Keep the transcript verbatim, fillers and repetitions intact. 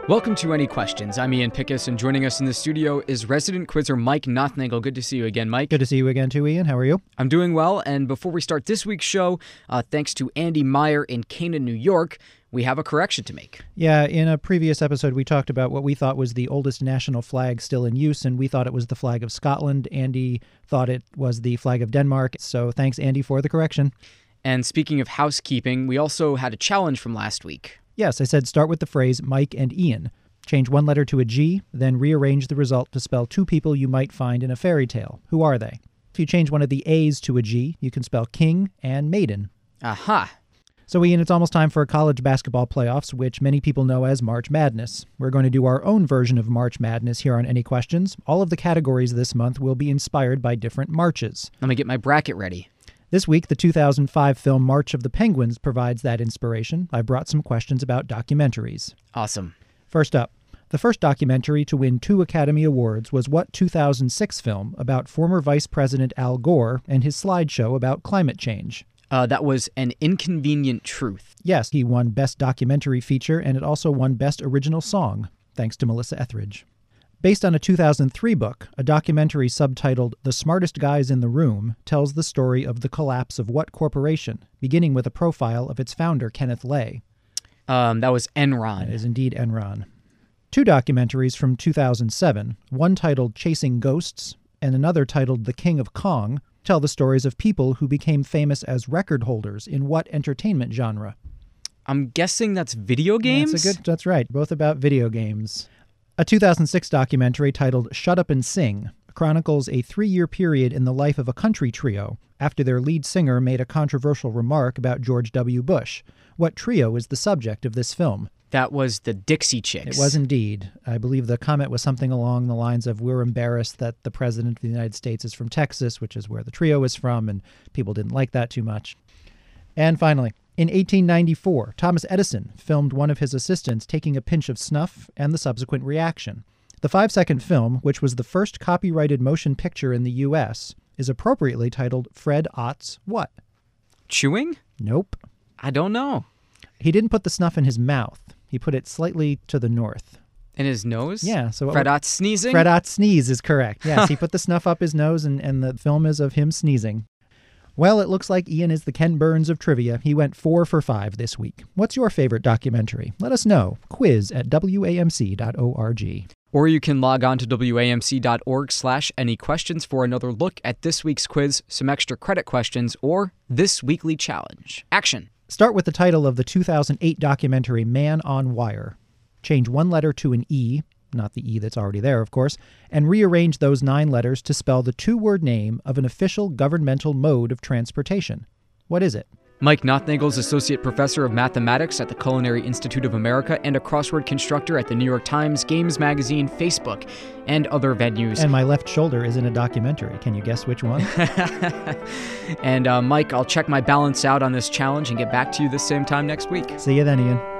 Welcome to Any Questions. I'm Ian Pickus, and joining us in the studio is resident quizzer Mike Nothnagel. Good to see you again, Mike. Good to see you again, too, Ian. How are you? I'm doing well, and before we start this week's show, uh, thanks to Andy Meyer in Canaan, New York, we have a correction to make. Yeah, in a previous episode, we talked about what we thought was the oldest national flag still in use, and we thought it was the flag of Scotland. Andy thought it was the flag of Denmark, so thanks, Andy, for the correction. And speaking of housekeeping, we also had a challenge from last week. Yes, I said start with the phrase Mike and Ian. Change one letter to a G, then rearrange the result to spell two people you might find in a fairy tale. Who are they? If you change one of the A's to a G, you can spell king and maiden. Aha. So, Ian, it's almost time for college basketball playoffs, which many people know as March Madness. We're going to do our own version of March Madness here on Any Questions. All of the categories this month will be inspired by different marches. Let me get my bracket ready. This week, the two thousand five film March of the Penguins provides that inspiration. I brought some questions about documentaries. Awesome. First up, the first documentary to win two Academy Awards was what two thousand six film about former Vice President Al Gore and his slideshow about climate change? Uh, that was An Inconvenient Truth. Yes, he won Best Documentary Feature, and it also won Best Original Song, thanks to Melissa Etheridge. Based on a two thousand three book, a documentary subtitled The Smartest Guys in the Room tells the story of the collapse of what corporation, beginning with a profile of its founder, Kenneth Lay. Um, that was Enron. It is indeed Enron. Two documentaries from two thousand seven, one titled Chasing Ghosts and another titled The King of Kong, tell the stories of people who became famous as record holders in what entertainment genre? I'm guessing that's video games? That's a good. That's right. Both about video games. A two thousand six documentary titled Shut Up and Sing chronicles a three-year period in the life of a country trio after their lead singer made a controversial remark about George W. Bush. What trio is the subject of this film? That was the Dixie Chicks. It was indeed. I believe the comment was something along the lines of, we're embarrassed that the President of the United States is from Texas, which is where the trio is from, and people didn't like that too much. And finally, in eighteen ninety-four, Thomas Edison filmed one of his assistants taking a pinch of snuff and the subsequent reaction. The five-second film, which was the first copyrighted motion picture in the U S, is appropriately titled Fred Ott's what? Chewing? Nope. I don't know. He didn't put the snuff in his mouth. He put it slightly to the north. In his nose? Yeah. So Fred Ott sneezing? Fred Ott sneeze is correct. Yes, he put the snuff up his nose, and, and the film is of him sneezing. Well, it looks like Ian is the Ken Burns of trivia. He went four for five this week. What's your favorite documentary? Let us know. Quiz at W A M C dot org. Or you can log on to W A M C dot org slash any questions for another look at this week's quiz, some extra credit questions, or this weekly challenge. Action. Start with the title of the two thousand eight documentary Man on Wire. Change one letter to an E, not the E that's already there, of course, and rearrange those nine letters to spell the two-word name of an official governmental mode of transportation. What is it? Mike Nothnagel is Associate Professor of Mathematics at the Culinary Institute of America and a crossword constructor at the New York Times, Games Magazine, Facebook, and other venues. And my left shoulder is in a documentary. Can you guess which one? and uh, Mike, I'll check my balance out on this challenge and get back to you this same time next week. See you then, Ian.